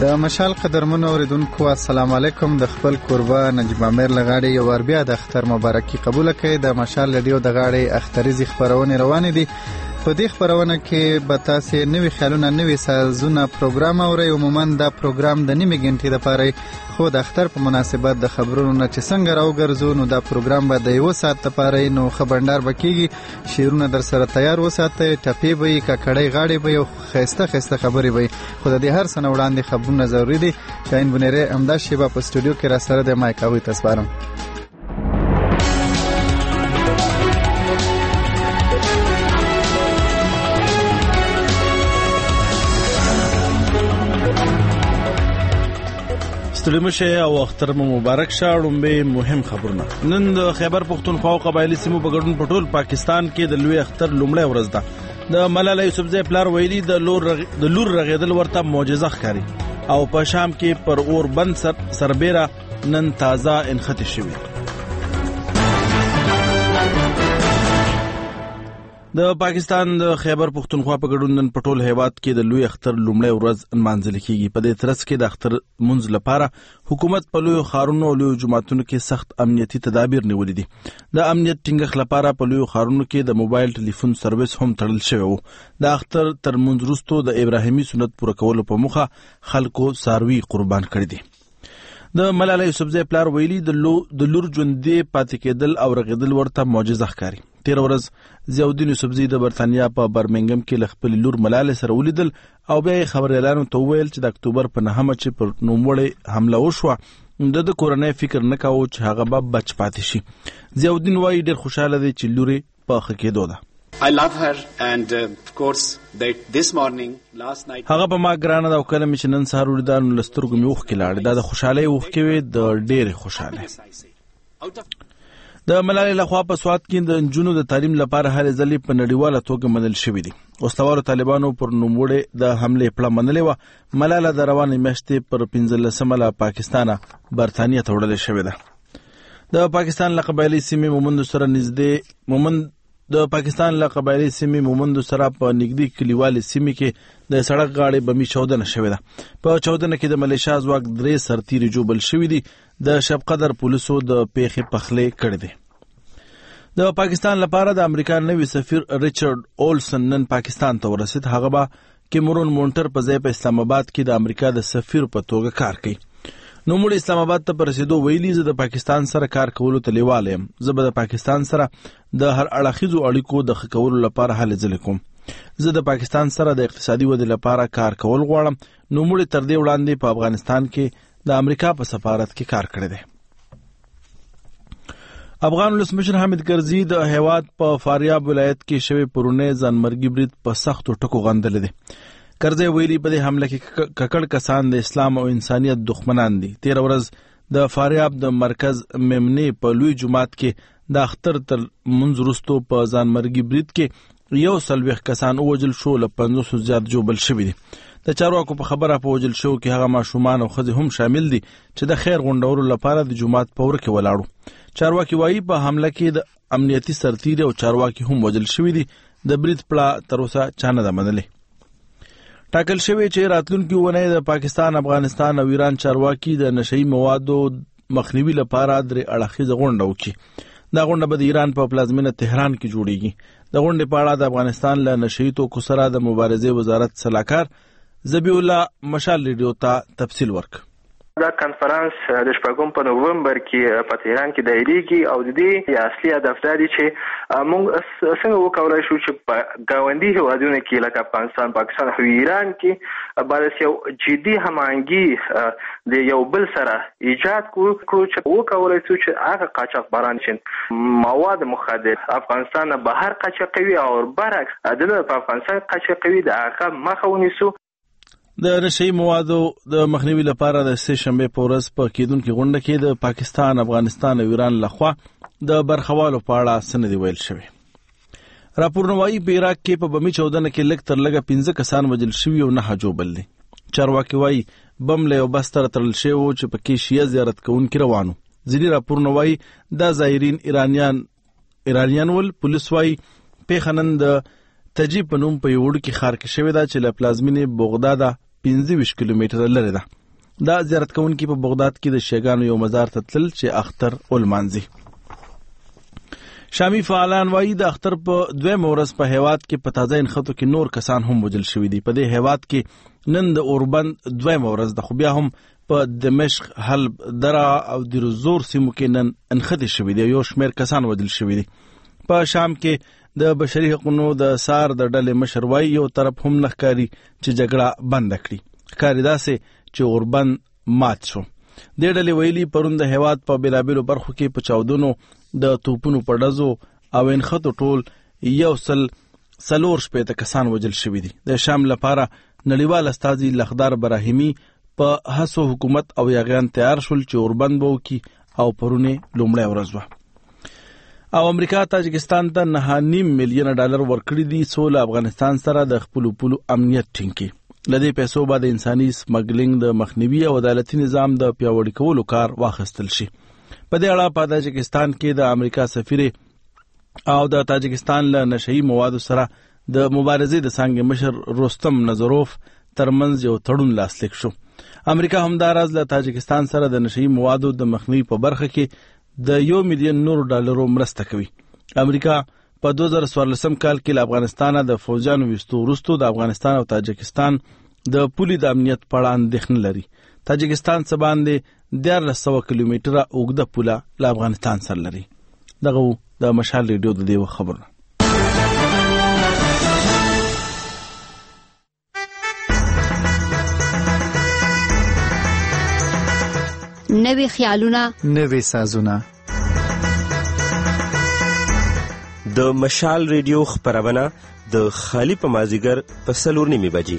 د مشال قدرمنو اوریدونکو السلام علیکم. د خپل کوربه نجیب امیر لغاړي یو ور بیا د اختر مبارکي قبول کړئ. د مشال رادیو د غاړي اختریزي خبرونه روانې دي. په دې خبرونه کې به تاسو نوې خیالونه نوې سازونه پروګرام اورئ. عموما دا پروګرام د نیمه غنټې لپاره خو د اختر په مناسبت د خبرونو نه چې څنګه راوګرځو نو دا پروګرام به د یو ساعت لپاره نو خبردار بکیږي. شیرونه در سره تیار وساتئ، ټپی به ککړی غاړي به یو خسته خبرې به خو د هر سنه وړاندې خبرونه ضروری دي. شاین بنيره امدا شیبه په سټوډیو کې را سره د مایک اوی تاسو ستړي او اختر مبارک شه. لومبه مهم خبرونه نن د خیبر پختونخوا او قبایلی سیمو په ګډون په ټول پاکستان کې د لوی اختر لومړی ورځ ده. د ملاله یوسفزۍ پلار ویلي د لور رغیدل ورته معجزه ښکاري او په شام کې پر اور بند سربیره نن تازه انختی شوی. د پاکستان د خیبر پختونخوا په ګډون نن په ټول هیواد کې د لوی اختر لومړی ورځ نمانځل کیږي. په دې ترڅ کې د اختر منځ لپاره حکومت په لوی ښارونو او لوی جماعتونو کې سخت امنیتي تدابیر نیولې دي. د امنیت ټینګښت لپاره په لوی ښارونو کې د موبایل ټلیفون سرویس هم تړل شوی وو. د اختر تر منځ وروسته د ابراهیمي سنت پوره کولو په موخه خلکو څاروي قربان کړي دي. د ملاله یوسفزۍ پلار ویلي د لور ژوندې پاتې کېدل او رغېدل ورته معجزه ښکاري. تیر ورځ ضیاءالدین یوسفزۍ د برتانیا په برمنګم کې له خپل لور ملاله سره ولیدل او بیا یې خبریالانو ته وویل چې د اکتوبر په 9 چې پر نوموړې حمله وشوه د کورنۍ فکر نه کاوه چې هغه به بچ پاتې شي. ضیاءالدین وایي ډېر خوشاله دی چې لور یې په ښه کېدو ده. I love her and of course that this morning last night هغه په ما ګرانه دا کلمه چې نن سهار ولیدل نو لسترګو مې اوښکې لاړې. دا د خوشحالۍ اوښکې وې، د ډېرې خوشحالۍ. د ملالۍ لخوا په سوات کې د نجونو د تعلیم لپاره هلې ځلې په نړیواله توګه منل شوې دي. اوسطوالو طالبانو پر نوموړې د حملې پړه منلې وه. ملاله د روانې میاشتې پر 15 له پاکستانه برتانیا ته وړلې شوې ده. د پاکستان له قبایلي سیمې مومندو سره په نږدې کلیوالې سیمې کې د سړک غاړې بمي چاودنه شوې ده. په چاودنه کې د ملیشیا ځواک 3 سرتیري جوبل شوي دي. د شب قدر پولیسو د پیښې پخلی کړی دی. د پاکستان لپاره د امریکا نوي سفیر ریچارډ اولسن نن پاکستان ته ورسید. هغه به کیمرون مونټر په ځای په اسلام آباد کې د امریکا د سفیر په توګه کار کوي. نو موږ اسلام آباد ته پر رسیدو ویلي زه د پاکستان سره کار کولو ته لیوال یم. زه به د پاکستان سره د هر اړخیزو اړیکو د ښه کولو لپاره هلې ځلې کوم. زه د پاکستان سره د اقتصادي ودې لپاره کار کول غواړم. نو موږ تر دې وړاندې په افغانستان کې د امریکا په سفارت کې کار کړی دی. افغان ولسمشر حامد کرزي د هیواد په فاریاب ولایت کې شوی پرونی ځانمرګي برید په سختو ټکو غندلی دی. کرزي ویلي په دې حمله کې ککړ کسان د اسلام او انسانیت دښمنان دي. تیر ورځ د فاریاب د مرکز میمنې په لوی جماعت کې د اختر تر منځ وروسته په ځانمرګي برید کې 140 کسان ووژل شو، له 500 زیات جوبل شوي دي. د چارواکو په خبره په وژل شو کې هغه ماشومان او ښځې هم شامل دي چې د خیر غونډولو لپاره د جماعت په ور کې ولاړو. چارواکي وایي په حمله کې د امنیتي سرتیري او چارواکي هم وژل شوي دي. د برید پړه تر اوسه چا نه ده منلې. ټاکل شوی چې راتلونکي اونۍ د پاکستان، افغانستان او ایران چارواکي د نشئی موادو مخنیوي لپاره 3 اړخیزه غونډه وکړي. دا غونډه به د ایران په پلازمینه تهران کې جوړیږي. د غونډې په اړه د افغانستان له نشئی توکو سره د مبارزې وزارت سلاکار ذبیح الله مشال ریډیو ته تفصیل ورک. دا کانفرنس د 4 په نوومبر کې په تهران کې دایریږي او د دې اصلي هدف دا دی چې موږ څنګه وکولای شو چې په ګاونډي هیوادونو کې لکه افغانستان، پاکستان او ایران کې باید یو جدي هماهنګي د یو بل سره ایجاد کړو چې وکولای شو چې هغه قاچاقبران چې مواد مخدر افغانستان بهر قاچاقوي او برعکس د افغانستان قاچاقوي د هغه مخه ونیسو. د نشئی موادو د مخنیوي لپاره د سه شنبه په ورځ په کېدونکې غونډه کې د پاکستان، افغانستان او ایران لخوا د برخوالو په اړه سند ویل شوی. راپورونه وایي په عراق کې په بمي چاودنه کې لږ تر لږه 15 کسان وژل شوي او 9 جوبل دي. چارواکي وایي بم له یو بس تر تړل شوی و چې پکې شیعه زیارت کوونکي روانو. ځینې راپورونه وایي دا زایرین ایرانیان ول. پولیس وایي پیښه نن د تجیب په نوم په یو وړوکي ښار کې شوې ده چې له پلازمینې بغداد 25 کیلومتره لرې ده. دا زیارت کوونکي په بغداد کې د شیګانو یو مزار ته تلل چې اختر ولمانځي. شامي فعالان وایي د اختر په دویم ورځ په هیواد کې په تازه انخطو کې نور کسان هم وژل شوي دي. په دې هیواد کې نن د اوربند دویم ورځ ده، خو بیا هم په دمشق، حلب، درا او دیرزور سیمو کې نن انخطې شوي دي. یو شمېر کسان وژل شوي دي. په شام کې د بشري حقوقو د سار د ډلې مشر وایي یو طرف هم نه ښکاري چې جګړه بنده کړي، ښکاري داسې چې اوربند مات شو. دې ډلې ویلي پرون د هیواد په بېلابېلو برخو کې په چاودنو، د توپونو په ډزو او انخطو ټول 140 کسان وژل شوي دي. د شام لپاره نړیوال استازي لخدار براهیمي په هڅو حکومت او یاغیان تیار شول چې اوربند به وکړي او پرونه لومړی ورځ وه. او امریکا تاجکستان ته $9.5 ملیون ورکړي دي څو له افغانستان سره د خپلو پولو امنیت ټینګ کړي. له دې پیسو به د انساني سمګلینګ د مخنیوي او عدالتي نظام د پیاوړي کولو کار واخیستل شي. په دې اړه په تاجکستان کې د امریکا سفیر او د تاجکستان له نشئی موادو سره د مبارزې د څانګې مشر رستم نظروف ترمنځ یو تړون لاسلیک شو. امریکا همداراز له تاجکستان سره د نشئی موادو د مخنیوي په برخه کې د $1 ملیون مرسته کوي. امریکا په 2014 کال کې له افغانستانه د فوجانو ویستو وروسته د افغانستان او تاجکستان د پولي د امنیت په اړه اندېښنه لري. تاجکستان څه باندې 1300 کیلومتره اوږده پوله له افغانستان سره لري. دغه د مشال ریډیو د دې خبرونه. نوی خیالونه، نوی سازونه. د مشال ریډیو خبرونه د خالی په مازیګر په 4:30 بجې.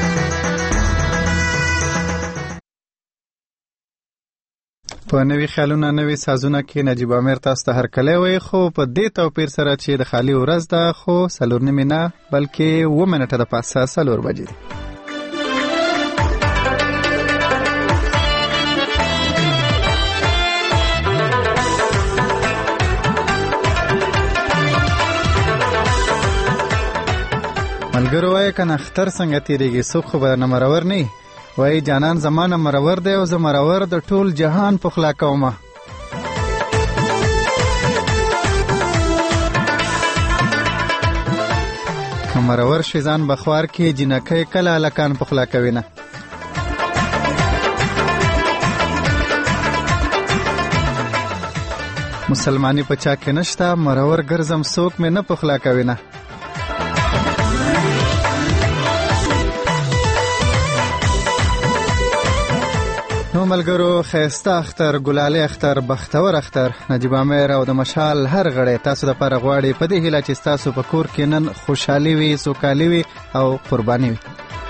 په نوی خیالونه نوی سازونه کې نجیب امیر تاسو ته هرکلی وایي، خو په دې توپیر سره چې د خالی ورځ ده، خو 4:30 نه بلکې 2 منټه د پاسه 4 بجې دي. ملګرو وایي کنه اختر څنګه تیریږي، څوک خو به نه مرور نه وایي جانان زمانه مرور دی او زه مرور د ټول جهان پخلا کومه. که مرور شي ځان بخوار کې جنکۍ کله هلکان پخلا کوي نه. مسلمانی په چا کې نشته، مرور ګرځم څوک مې نه پخلا کوي نه. نو ملګرو، ښایسته اختر، ګلالي اختر، بختور اختر. نجیب امیر او د مشال هر غړی تاسو دپاره غواړي په دې هیله چې ستاسو په کور کې نن خوشحالي وي، سوکالي وي او قرباني وي.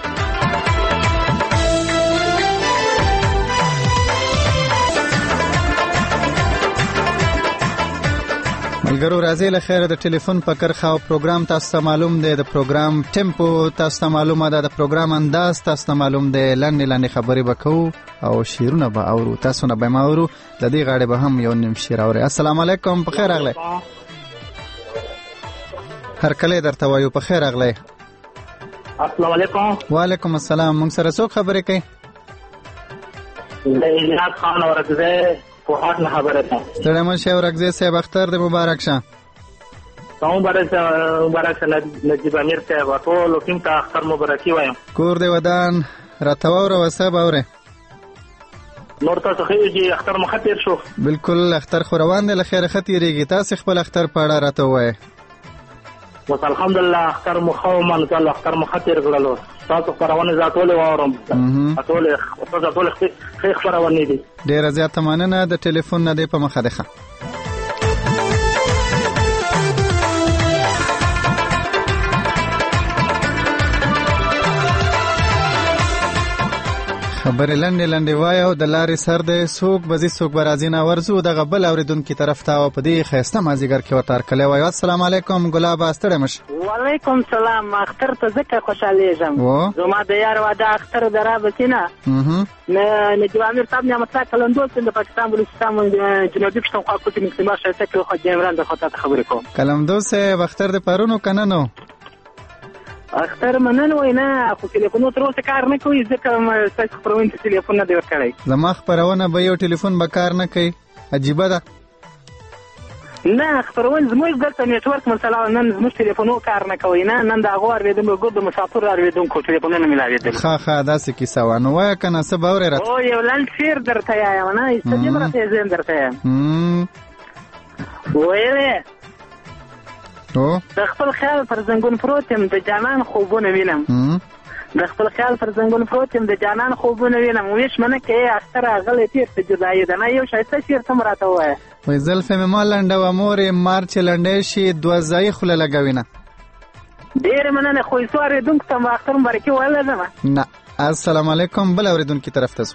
ملګرو راځي له خیره د ټلیفون په کرخه او پروګرام تاسو ته معلوم دی، د پروګرام ټیمپو تاسو ته معلومه ده، د پروګرام انداز تاسو ته معلوم دی. لنډې خبرې به کوو او شعرونه به اورو، تاسو نه به ما اورو. د دې غاړې به هم یو نیم شعر اورئ. السلام علیکم، په خیر راغلی. هرکلی درته وایو، په خیر راغلی. السلام علیکم. وعلیکم السلام. موږ سره څوک خبرې کوي؟ الیاس خان اورکزی پوهات نه خبره ده. ستړی مه شئ اورکزی صاحب، اختر دې مبارک شه. مبارک شه نجیب امیر صاحب، ټولو ټیم ته اختر مبارکي وایم. کور دې ودان راته واوره وسه به اورې. نور تاسو خیږي اختر مخه تیر شو؟ بالکل اختر خو روان دی، له خیره ښه تېرېږي. تاسې خپل اختر په اړه راته ووایئ. بس الحمدلله اختر مخه ومنځل، اختر مخه تیر کړلو. تاسو خپرونې زه ټولې واورم، ټولې ښې خپرونې دي. ډېره زیاته مننه، د ټلیفون نه دی په مخه دی. ښه خبرې لنډې وایه او د لارې سر دی، څوک به ځي څوک به راځي نه. ورځو دغه بل اورېدونکي طرف ته او په دې ښایسته مازدیګر کې ورته هرکلی وایو. السلام علیکم ګلابه، ستړی مه شه. وعلیکم سلام. اختر ته ځکه خوشحالیږم، زما د یار واده اختر د رابطې نه نجیب امیر صاحب نعمت الله کلندوز د پاکستان بلوچستان جنوبي پښتونخوا کوټې مکسیمه ښایسته کې خو د عمران د خو ته خبرې کوم. کلندوز صاحب اختر د پرونو که نن و؟ اختر مننه وای نه خو ټلیفون تر اوسه کار نه کوي ځکه تاسو خبرونه ته ټلیفون نه دی ورکړی. زما خبرونه به یو ټلیفون به کار نه کوي، عجیبه ده. نه خبرونه زموږ دلته نیټورک مسله نن زموږ ټلیفونو کار نه کوي، نه نن د هغو اورېدونکو د مسافر اورېدونکو ټلیفونونه ملاوېدل. ښه داسې کیسه وه، نو وایه که نه څه به اورې راته. او یو لنډ شعر درته وایم نه ایسته دې راته یې زه درته وایم. ویلې د خپل خیال پر زنګون پروت یم د جانان خوبونه وینم، د خپل خیال پر زنګون پروت یم د جانان خوبونه وینم، ویش منه کې اختر غلی تیر ته جدایي ده. نه یو شایسته شعر ته م راته ووایه. وایي زلفې مې ما لنډه وه مورې مار چې لنډی شي دوه ځایي خوله لګوینه. ډېرې مننه خو ایسو اورېدونکو ته م اختر مبارکي ویلی ده. نه السلام علیکم. بل اورېدونکي طرف ته ځو.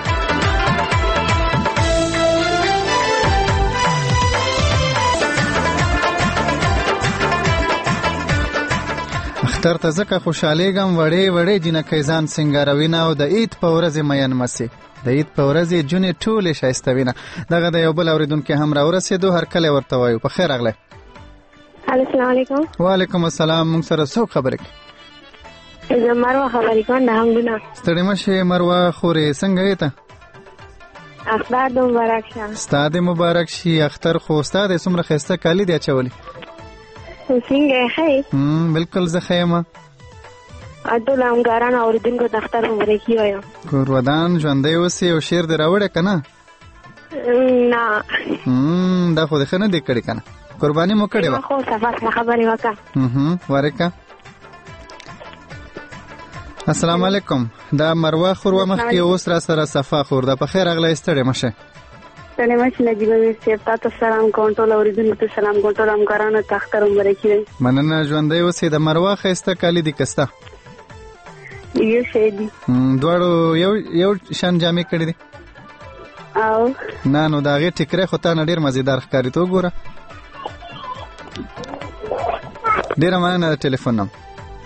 اختر ته ځکه خوشحالیږم وړې وړې جینکۍ ځان سینګاروینه او د عید په ورځې مین مسې د عید په ورځې جونې ټولې ښایسته وینه. دغه د یو بل اورېدونکي هم راورسېدو، هرکلی ورته وایو. په خیر راغلی. السلام علیکم. وعلیکم السلام. موږ سره څوک خبرې کوي؟ زه مروه خبرې کوم د همدونه. ستړې مه شې مروه خورې، څنګه یې ته؟ اختر دې مبارک شه. ستا دې مبارک شي. اختر خو ستا دی څومره ښایسته کالي دې اچولي. څنګه یې ښه؟ بلکل زه ښه یم. ټول همکارانو اورېدونکو ته اختر مبارکي وایم. کور ودان ژوندی اوسې. یو شعر دې راوړی که نه؟ نه دا خو دې ښه نه دی کړی که نه؟ قرباني مو کړې وه. خو صفا خبرې وکړه. وارکه. السلام علیکم. دا مروه خور وه مخکې، اوس را سره صفا خور ده. په خیر راغلی. ستړې مه شئ. ستړې مه شئ نجیبه میر صاحب. تا ته سلام کوم، ټول اورېدونکو ته سلام کوم، ټول همکارانو ته اختر مبارکي وایم. مننه. ژوندی اوسې. د مروه ښایسته کالي دي که ستا؟ یو شی دي. دواړو یو شان جامې کړي دي؟ او نه نو د هغې ټیکری خو تا نه ډېر مزېدار ښکاري. ته وګوره. ډېره مننه د ټلیفون نه.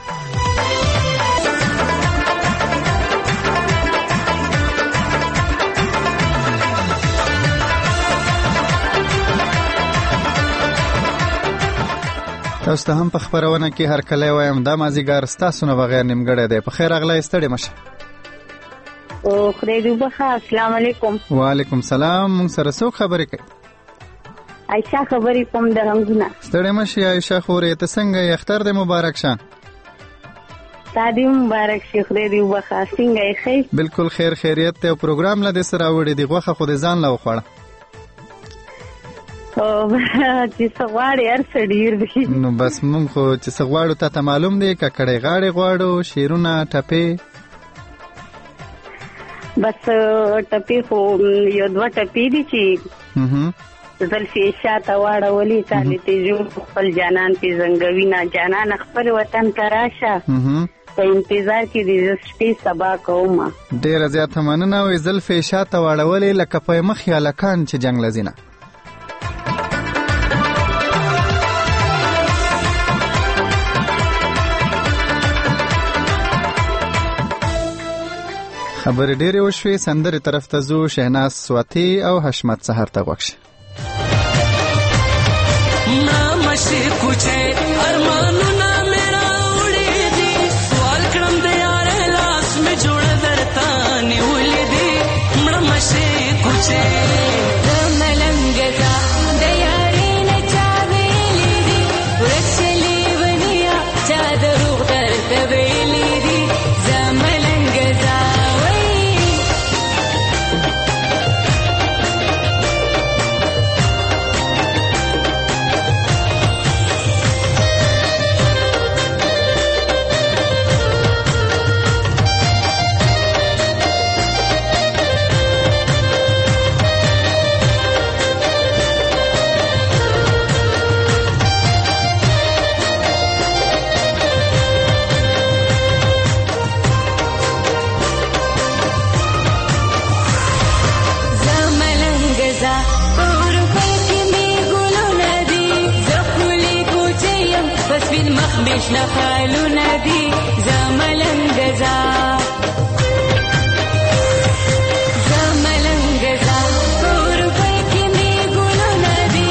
تاسو ته هم په خپرونه کې هرکلی وایم دا مازدیګر ستاسو نه بغیر نیمګړی دی. په خیر راغلی. ستړې مه شئ. خدای دې وبخښه. السلام علیکم. وعلیکم سلام. موږ سره څوک خبرې کوي؟ عایشه خبرې کوم د رنګونه. ستړې مه شئ عایشه خورې. ته څنګه یې؟ اختر دې مبارک شه. تا دې مبارک شي. خدای دې وبخښه. څنګه یې ښه؟ بلکل خیر خیریت دی. او پروګرام له دې سره راوړی دی. غوښه خو دې ځان له وخوړه. چې څه غواړې هر څه ډېر دي. نو بس مونږ خو چې څه غواړو تا ته معلوم دی. ککړې غاړې غواړو، شعرونه، ټپې. بس ټپې خو یو دوه ټپې دي چې زلفې شاته واړولې تالې ته جوړ خپل جانان پې زنګوینه. جانان خپل وطن ته راشه په انتظار کې د شپې سبا کومه. ډېره زیاته مننه. وایي زلفې شاته واړولې لکه په مخ هلکان چې جنګ لځینه. خبرې ډېرې وشوې. سندرې طرف ته ځو. شهناز سواتی او حشمت سهر ته غوږ شي.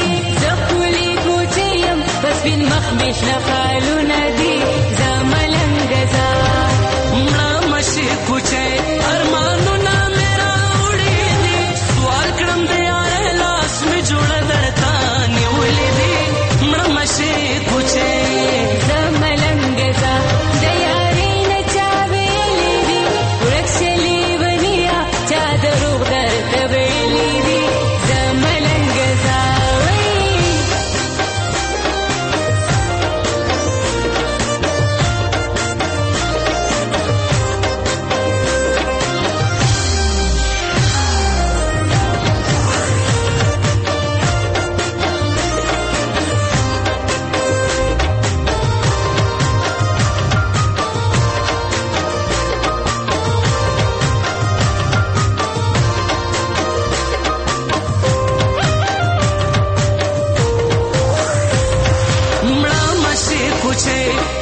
مخ بشنا خالو ندی زملنګ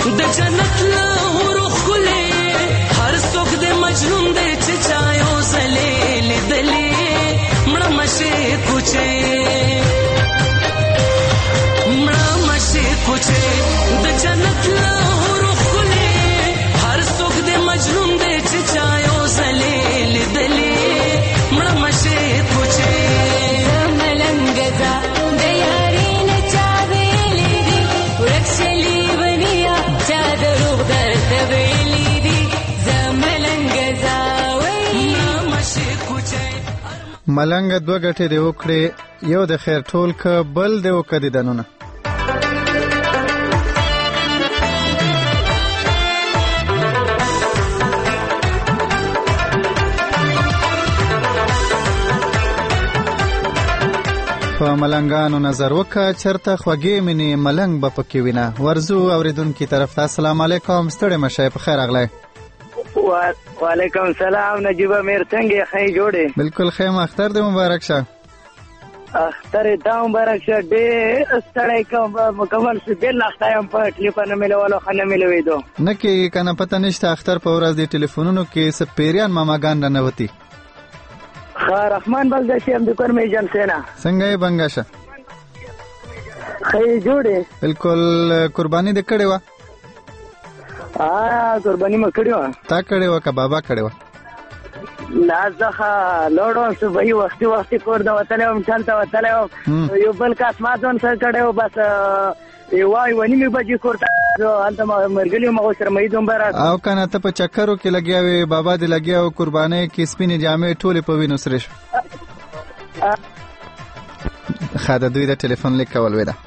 د جنت له حورو ښکلې هر څوک د مجنون دی چې چا یو ځلې لیدلې مړه مشې کوچې مړه مشې کوچې د جنت له حورو ښکلې هر څوک د مجنون دی چې چا یو ځلې لیدلې مړه مشې کوچې ملنګزا د یاري نه چا ویلې دي ورک شلي ونیا چا دروغ درته ویلې دي زملنګزا وایي مشې کوچې ملنګ دوه ګټې دی وکړې یو د خیر ټول که بل دی وکړي دنونه په ملنګانو نظر وکړه چرته خوږې مینې ملنګ به پکې وینه ورزو اوریدونکي طرف ته السلام علیکم ستړی مشه په خیر اغلی وعلیکم السلام نجیب امیر څنګه خې جوړې بالکل خیم اختر دې مبارک شه اختر ته مبارک شه ډېر ستړی کوم مکمل شو بل اختایم په ټلیفون ملوالو خنه ملوي دو نه کې کنه پته نشته اختر په ورځ دی ټلیفونونو کې سپیریان ماماګان نه وتی رحمان بلګشي هم د کورمې جن سینا څنګه یې بنګاشه خې جوړې بالکل قرباني دې کړې و قرباني ما کړې و تا کړې و که بابا کړې و لا ځخه لوړو صبحي وختي کور د وتلې وم چلته وتلې وم یو بل کاس ما ځان سره کړی و بس وای ونیمې بجې کور ته هلته مرګلي وم هغوی سره مې دومره او که نه ته په چکرو کې لګیا وې بابا دې لګیا و قربانۍ کې سپینې جامې ټولې په وینو سرې شوې ښه د دوی د ټلیفون لیک کول وې ده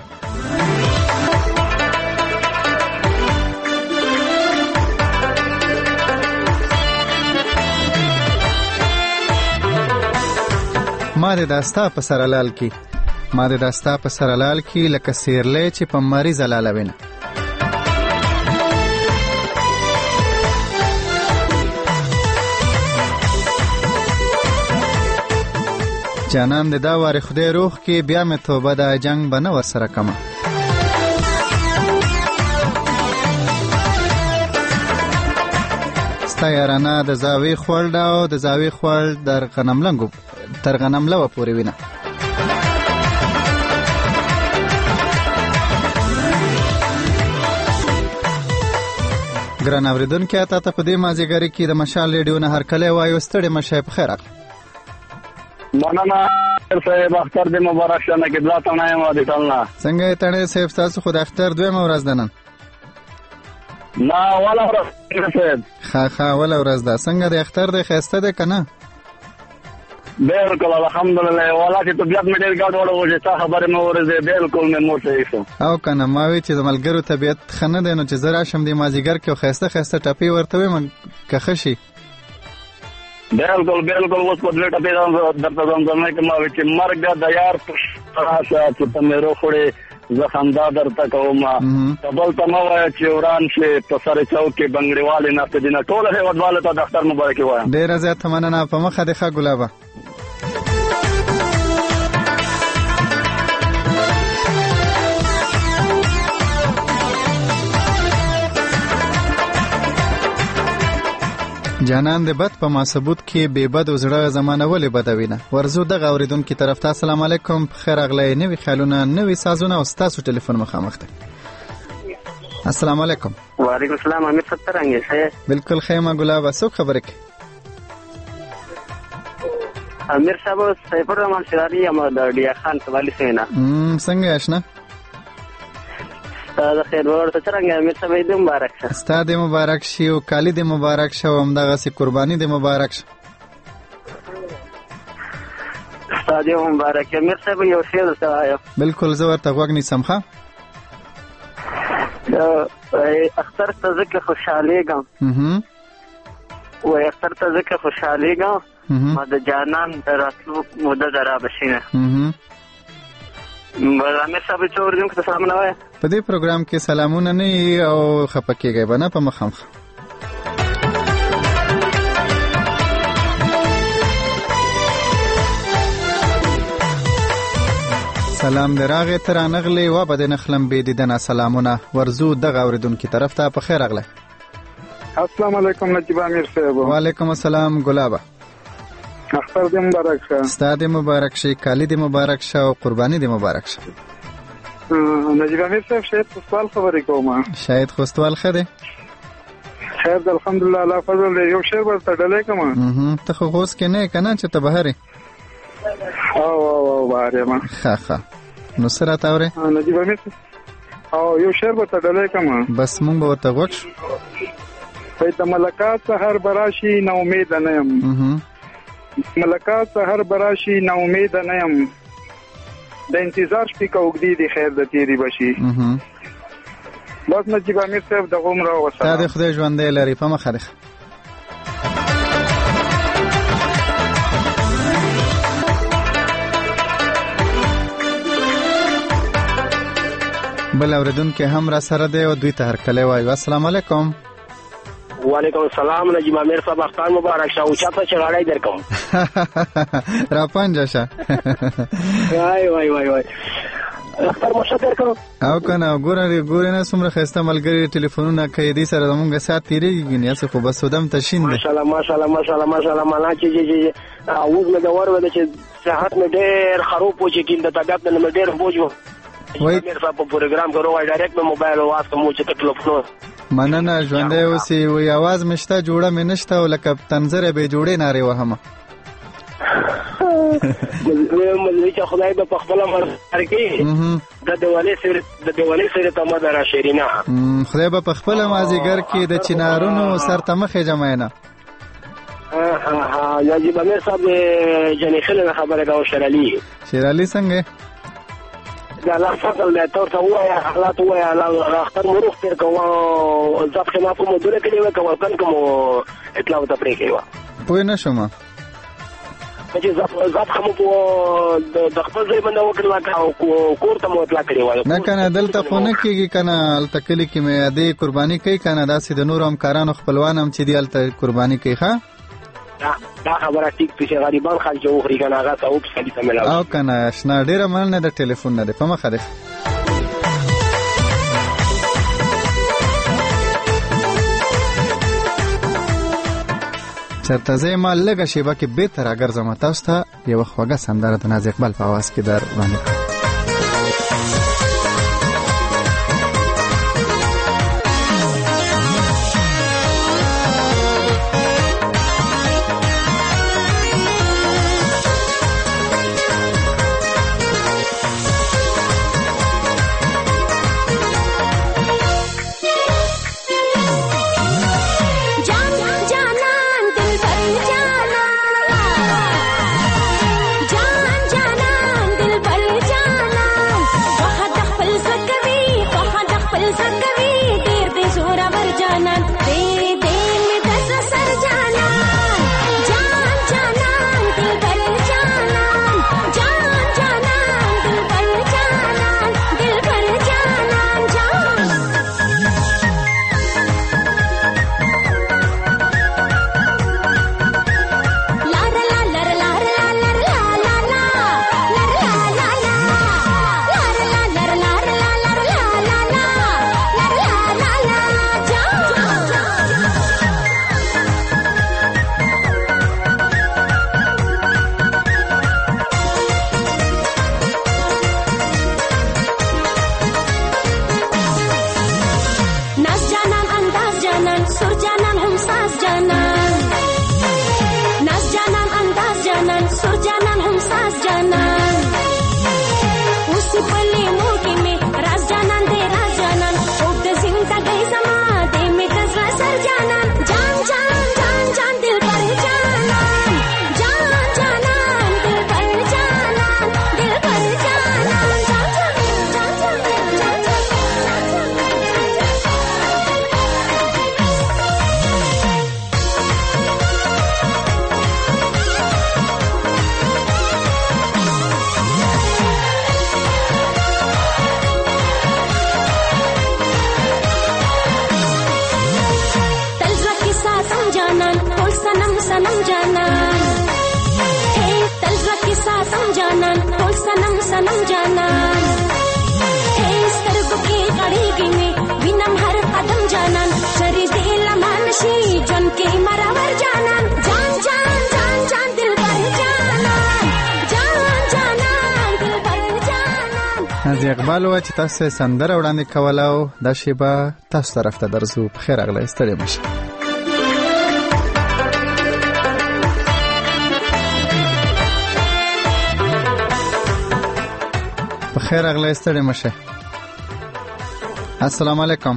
ما دې داستا په سرلال کې ما دې داستا په سرلال کې لکه سیرلې چې په مریض لالوینه جانان دې دا واره خدای روح کې بیا مې توبه د جنگ بنه ورسره کما ستا یارانه د زاوی خوړ او د زاوی خوړ در غنملنګو تر غنمله و پورې وینه ګران اوریدونکي تا ته په دې مازیګری کې د مشال ریډیو نه هر کله وایو ستړي مشه په خیر اخلي مننه صاحب اختر دې مبارک شه نه قبله ته نه یم دې تلنا څنګه ته صاحب تاسو خو د اختر دویمه ورځ ده نن نه ولا ورځ صاحب ښه ولا ورځ ده څنګه د اختر د خسته ده کنه بالکل الحمدلله ولا چې طبيعت مې ډېر ګډوډ و چې تا خبره مې ورزه بالکل مې مور ته ایسو او کنه ما وی چې د ملګرو طبيعت خنه ده نو چې زرا شم د مازیګر کې خسته ټپی ورته وي که خشي بالکل اوس په دې ټپی درته زمزمه کې ما وی چې مرګ د یار راشه چې په مې روخړې زخمدا درته کوم قبل ته مو وای چې وران شي په سره چوک کې بنگړیواله نه ته دینه ټول هیوادواله ته د اختر مبارک وایم ډیر زیات مننه په مخه د ښه ګلابه جانان د بد په ما ثبوت کې بے بد وزړه زمانه ولې بدوینه ورزو د غوریدونکو طرف ته السلام علیکم خیر اغلی نوې خیالونه نوې سازونه او تاسو ټلیفون مخامخ ده السلام علیکم وعلیکم السلام امیر ستر انګه شه بالکل خیمه ګلابه څوک خبره کوي امیر صاحب سیف الرحمن شراری یم د ډیا خان سوالی سینا څنګه آشنا دا خیر ورته څنګه امیر صاحب دې مبارک شه ستاسو مبارک شي او کالی دې مبارک شه او همدغه سي قرباني دې مبارک شه ستاسو مبارک امیر صاحب یو شی درته وایم بالکل زه ورته غوږ نیسم ښه اختر ته ځکه خوشحالېږم وای اختر ته ځکه خوشحالېږم ما د جانان راتلو موده درا بشینه امیر صاحب چې ورځم که سلام نه وای په دې پروګرام کې سلامونه نه او خپکیږي بنه په مخامخ سلام دراغه ترانغلی و بد نخلم بيدیدنه سلامونه ورزو دغه اوریدونکو طرف ته په خیر اغله. السلام علیکم نجیب امیر صاحب. وعلیکم السلام ګلابه. اختر دې مبارک شه. ستاد مبارک شي، کالی دې مبارک شه او قرباني دې مبارک شه. نجیب امیر صاحب شاید خوستوال خبرې کوم. شاید خوستوال خده. خیر الحمدلله الله فضل دې یو شعر ورته ډلې کوم. ته خو اوس کې نه کنه چې ته بهره. او بهره ما. ښه نو سره تاوره. نجیب امیر او یو شعر ورته ډلې کوم. بس مونږ به ورته وښ. په ملکات سحر براشي نو امید نه يم. ملکات سحر براشي نو امید نه يم. د انتظار شپې کوګدي دي خیر د تیری بشي. بس نجیب امیر صاحب د عمر او وسلام. تا د خدای ژوندې لري په مخه ده. بل اوریدونکو هم را سره دی او دوی ته هر کله وایي السلام علیکم. وعلیکم السلام نجیب امیر صاحب اختر مبارک شه او چاته چغړای درکم. را پنځه شه. وای اختر مو شه درکم. او کنه ګوره نه څومره خسته ملګری ټلیفونونه کوي دې سره زمونږه سات تیریږي نه څه خو بس ودم تشین دي. ماشاءالله مالا چې اوس مې دا ورته چې صحت مې ډېر خراب و چې کیند طبيعت مې ډېر بوجو. وای مې صاحب په پروګرام غوړو وای ډایرکټ مې موبایل واسطه مو چې ټلیفون مننه ژوندې اوسې وی आवाज مشته جوړه مې نشته ولکه تنظر به جوړې ناره وهمه. مې چې خدای په خپل امر کې د دیوالې سره ته مدار شیرینا. خدای په خپل مازیګر کې د چنارونو سر ته مخه جمعینا. نجیب امیر صاحب جنې خلک خبره دا شیرالی څنګه دا الله فضل له تور ته وایا حالات وایا الله اختر مروخ تر کوه ځکه چې ما په مدره کې یو کول کوم اطلاع ته پرې کېوا پوه نه شوم چې ځکه کوم د خپل ځای باندې وکړل او کور ته مو اطلاع کړی و نه کنه دلته خو نه کېږي کنه التکلی کې مې دې قرباني کوي کنه داسې د نور همکارانو خپلوانم چې دی الته قرباني کوي ښا دا خبره ټیک چې غریبان خلک وخوري کنه هغه ته او په څه ملاوي او کنه شنه ډیره مننه د ټلیفون نه په مخه ده. چرته زه ما لږه شیبه کې به تر اگر زما تاسو ته یو خوږه سندره د ناز اقبال په आवाज کې در باندې सनम जानन سترګو کې غړېږي مې وینم هر قدم جانان شری دل مانشي جن کې مرور جانان جان جان جان جان دلبر جانان جان جانان دلبر جانان. حاجی اقبال و چې تاسو سندره وړاندې کوله او دا شیبه تاسو طرف ته درځو. په خیر اغلی ستړي مشه. په خیر اغلی ستړي مشه. السلام علیکم.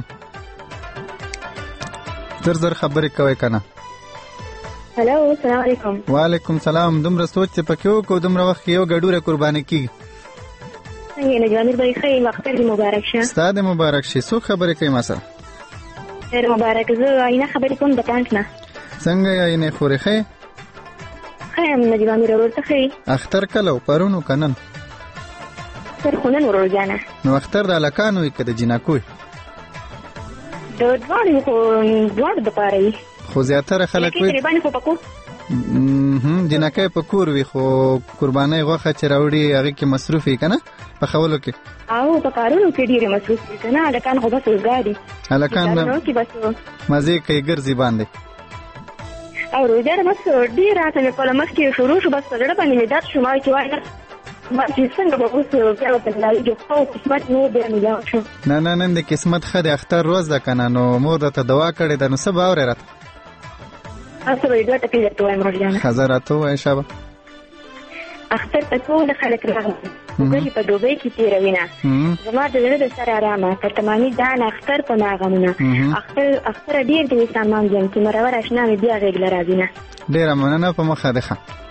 زر خبرې کوي کنه. هلو السلام علیکم. وعلیکم سلام. دومره سوچ چې پکې وکړو دومره وخت یو ګډوره قرباني کیږي. څنګه نه جوامیر بھائی خیر اختر دې مبارک شه. ستاسو مبارک شي. څو خبرې کوي ما سره؟ ډېر مبارک. زه آینه خبرې کوم د پانټ نه. څنګه آینه خوري خې؟ خیر نه جوامیر ورته خې. اختر کلو پرونو کنن. سر خونن ورجانه. نو اختر د الکانو کې د جناکوي. د دوړ د پاره. خو زیاتره خلک وي. تقریبا خو پکو. جناکای په کور وي خو قرباني غوخه چې راوړي هغه کې مصروفي کنه په خولو کې. او په کارونو کې ډیره مصروف دي کنه. الکان خو بس ورګاډي. الکان کې بس مزه کوي ګرځي باندې. او روزه بس ډیره راته په لمس کې شروع شو بس لړ باندې مدد شو ما چې وای ما چې څنګه به اوس بیا په لایو خو قسمت نو به مليان شو. نه نن د قسمت خد اختر روز ده کنه نو مور ته دعا کړې ده نو سبا اورې راته. اصل دې ته کې ته وایم ورجانه. حضراتو وای شابه. اختر ته ټول خلک راغلي. وګړي په دوبۍ کې تیروینه. زما د زړه د سره آرامه په تمامي ځان اختر په ناغمونه. اختر ډیر د سامان ځم چې مرور آشنا مې بیا غېږ لراځینه. ډیره مننه په مخه ده.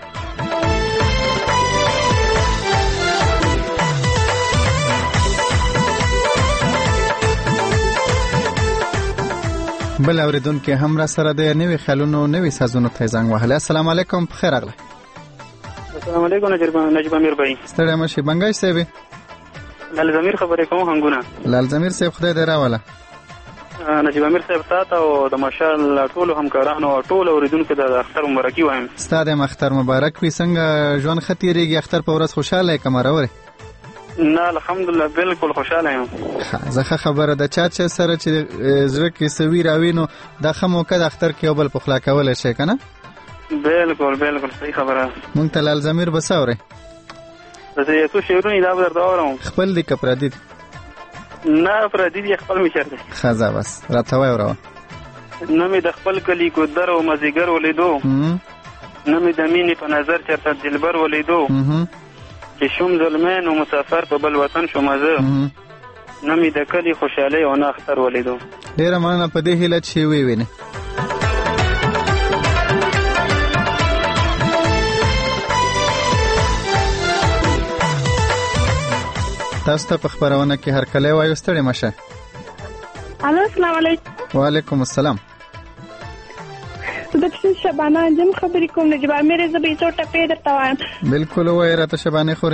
بل اوریدونکو هم را سره د نوې خلونو نوې سازونو ته زنګ وهله. السلام علیکم. بخیر اغله. السلام علیکم نجیب امیر بھائی. ستړی مشي بنگای صاحب. لال زمیر خبرې کوم هنګونه. لال زمیر صاحب خدای دې راوله. نجیب امیر صاحب تاسو او د مشال ټول همکارانو او ټول اوریدونکو د اختر مبارکي وایم. ستاسو اختر مبارک وي. څنګه ژوند ختیریږي؟ اختر په ورځ خوشاله کمروري؟ نه الحمدلله بالکل خوشاله یم. زه خبره ده چا سره چې زړه کې سوي راوینو د خمو کده اختر کې بل پخلا کول شي کنه. بالکل صحیح خبره. مونږ ته لال زمیر بساوره. زه یو څه شعرونه دا درته اورم. خپل دي کپردي؟ نه پردي دي خپل می چرته. خزا بس راته وای ورو. نه می د خپل کلی کو در او مزیګر ولیدو. نه می د مینې په نظر چرته دلبر ولیدو. چې شوم ظلمین او مسافر په بل وطن شوم زه. نه می د کلی خوشاله او نه اختر ولیدو. ډیره مننه په دې هیله چې وی ویني. تاسو ته په خبرونه کې هر کله وایو ستړي مشه. الو السلام علیکم. وعلیکم السلام. د شبانه جم خبرې کوم نجیب امیر زبې څو ټپې درته وایم. بالکل وای راته شبانه خوره.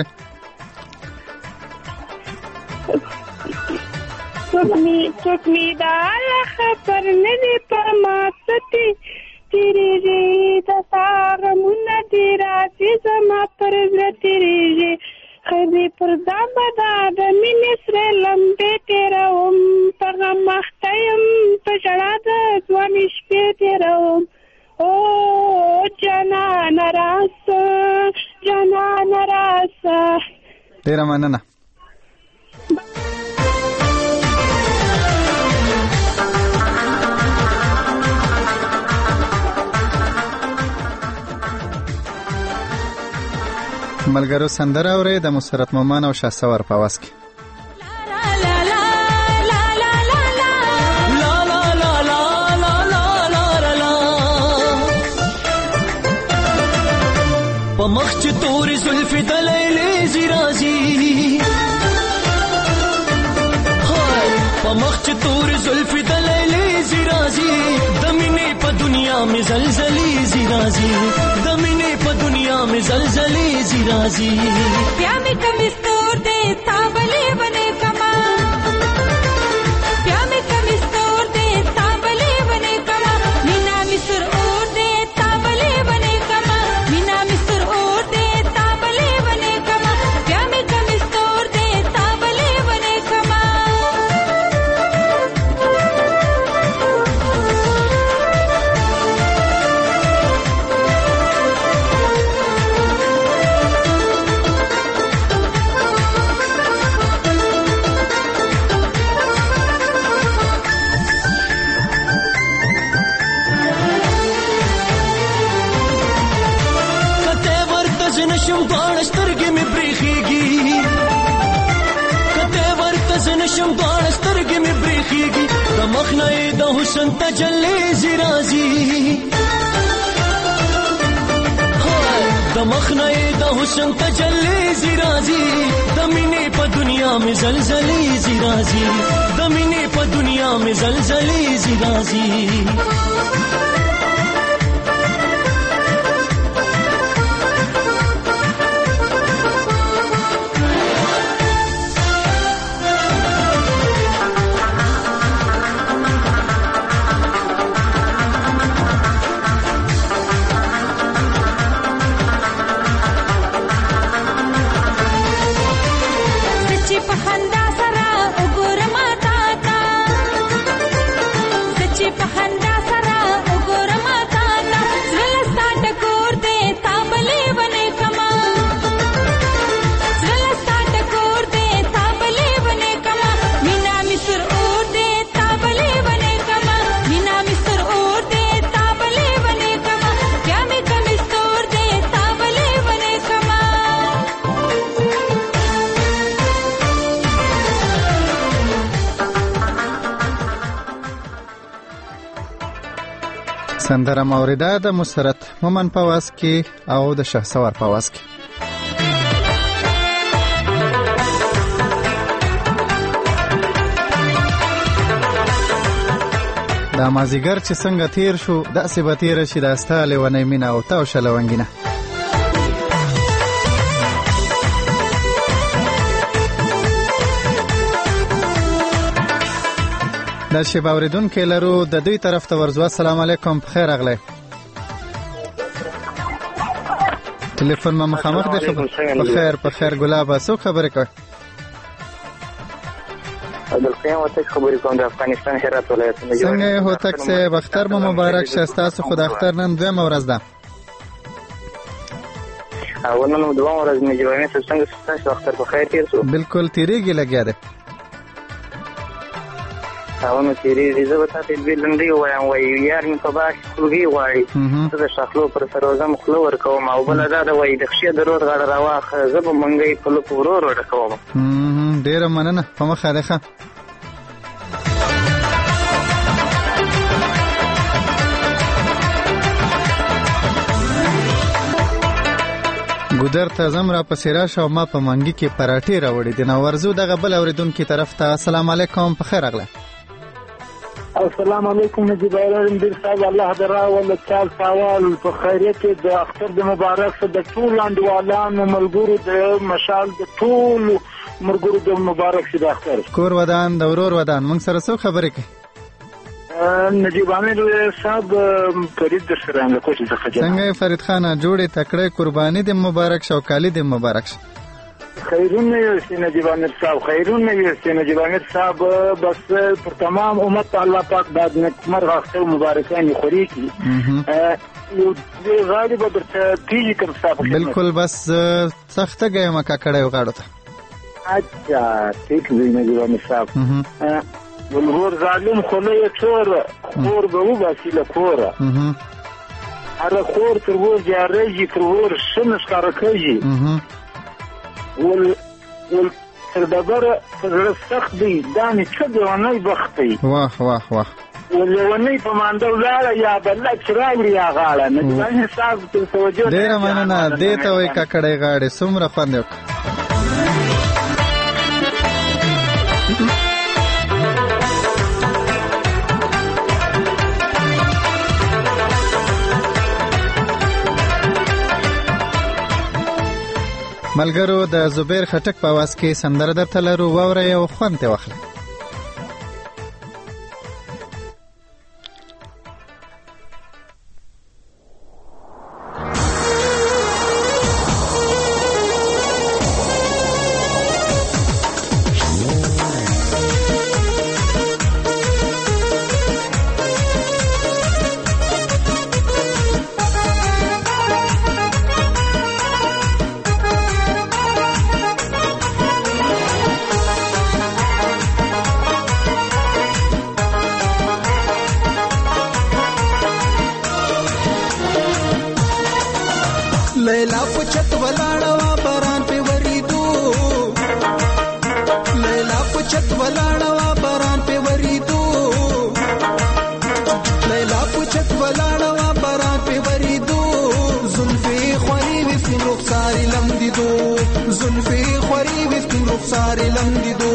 څوک می دا خبر نه دی پر ما ستې تیریږي د ساغمونه دی راځي زما پر زړه تیریږي خدای پر دامه دا د مینې سره لمبې تیروم په غم اخته یم په ژړا د ځوانۍ شپې تیروم. او جانان راسه جانان راسه. ډیره مننه. ملګرو سندره اورې د مسرت مومن او شاسور په واس کې. پمخ چې تورې زلفې د لیلې زیرازي پمخ چې تورې زلفې د لیلې زیرازي د مینې په دنیا مې زلزلې زیرازي د مینې په دنیا مې زلزلې زیرازي بیا مې کمیس تور دې تا بلې بنې کما بیا مې کمیس تور دې تا بلې بنې کما مینا مې سر اور دې تا بلې بنې کما مینا مې سر اور دې تا بلې بنې کما بیا مې کمیس مخنه د حسن تجلی زرازی د مخنه د حسن تجلی زرازی د مینې په دنیا میں زلزلې زرازی د مینې په دنیا میں زلزلې زرازی سندره موریده د مسرت مومن په واس کې او د شهسوار په واس کې. دا مازیګر چې څنګه تیر شو داسې به تیره شي دا ستا لیونۍ مینه او تاوشه لونګینه. د شیبه اوریدونکي لرو د دوی طرف ته ورځو. السلام علیکم، بخیر راغلی. ټلیفون ما مخامخ دی. بخیر ګلابه، څوک خبرې کوي؟ عبدالقیوم هوتک خبرې کوم د افغانستان هرات ولایت. څنګه یې هوتک صاحب؟ اختر مو مبارک شه. ستاسو خو د اختر نن دویمه ورځ ده. نن مو دویمه ورځ مې جوړې څه څنګه ستاسو اختر په خیر تیر شو؟ بالکل تیریږي لګیا دی. نو تیریږي. زه به تاسو دې لنډۍ ووایم. وایي یار مې په باغ کې خولګۍ غواړي، زه د شاخلو پر سروزم خوله ورکوم. او بله دا ده وایي د خشې د رود غاړه راواخه، زه به منګۍ په لپو ورو ورو ډکوم. ډېره مننه، په مخه دی. ښه ګودر ته ځم را پسې راشه او ما په منګي کې پراټې راوړې دي. نو ورځو دغه بل اورېدونکي طرف ته. السلام علیکم، په خیر راغلی. السلام علیکم نجیب رندیر صاحب، الله دې راوله چال سوال په خیریت د اختر د مبارک سره د ټول انډیوالانو ملګرو د مشال د ټول مرګرو د مبارک شي د اختر. کور ودان د ورور ودان. موږ سره څو خبرې کوي؟ نجیب امیر صاحب فرید در سره له کوچ څخه. څنګه فرید خان جوړې تکړه قرباني دې مبارک شو، کالی دې مبارک شو. خیرون یوستی نجیب امیر صاحب، خیرون یوستی نجیب امیر صاحب. بس پر تمام امت الله پاک داد نکمر اختر مبارکان خوري کی. یو دې غالب درته پیږي کوم صاحب. بالکل، بس سخته ګیمه کا کړه یو غاړو ته. اچھا ٹھیک دی نجیب امیر صاحب. ولور ظالم خله چور خور به وباسي له کوره. هر خور تر ور جارېږي، تر ور شنه ښکارا کوي. ول تر دبره تر سخت دی دانه څه دیوانه بختي. واه واه واه. ولونی په مانده ولاړه یا بل چرایي یا غاړه. نجیب امیر صاحب ته توجه. ډېر مننه. دې ته وای ککړې غاړې څومره خوند وک. ملګرو د زبیر خټک په आवाज کې سندره درته لرو، واورئ او خوند یې واخلئ. لمدیدو